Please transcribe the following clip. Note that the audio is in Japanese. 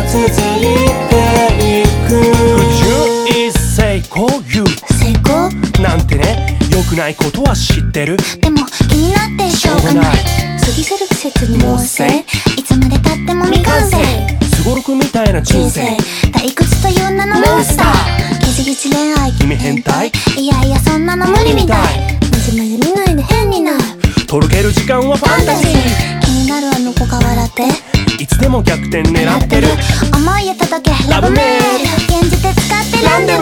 続いていく。 不純一成功言う成功なんてね、良くないことは知ってる。 でも気になってしょうがない。過ぎ去る季節に猛省、いつまでたっても未完成。 すごろくみたいな人生、 退屈という名のモンスター。ギチギチ恋愛君変態。 いやいやそんなの無理みたい。真面目で見ないで変になる。 とろける時間はファンタジー。 気になるあの子が笑っていつでも逆転狙ってる。 思いや届けラブメール。現実で使ってなんで